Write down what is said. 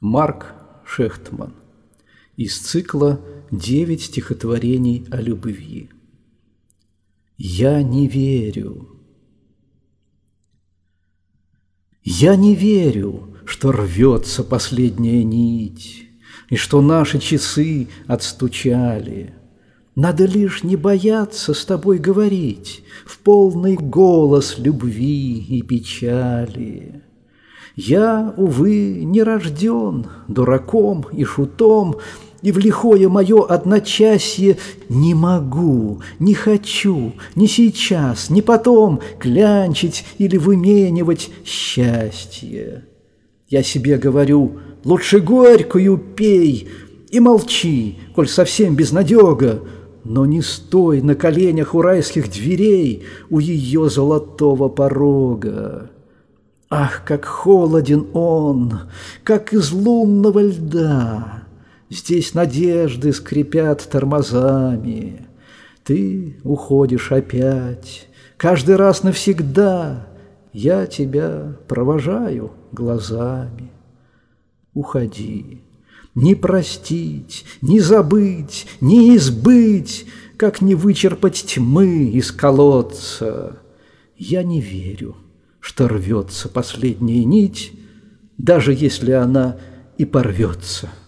Марк Шехтман. Из цикла «9 стихотворений о любви». Я не верю. Я не верю, что рвется последняя нить, и что наши часы отстучали. Надо лишь не бояться с тобой говорить в полный голос любви и печали. Я, увы, не рожден дураком и шутом, и в лихое мое одночасье не могу, не хочу, ни сейчас, ни потом клянчить или выменивать счастье. Я себе говорю: лучше горькую пей и молчи, коль совсем безнадега, но не стой на коленях у райских дверей, у ее золотого порога. Ах, как холоден он, как из лунного льда! Здесь надежды скрипят тормозами. Ты уходишь опять, каждый раз навсегда. Я тебя провожаю глазами. Уходи, не простить, не забыть, не избыть, как не вычерпать тьмы из колодца. Я не верю, что рвется последняя нить, даже если она и порвется.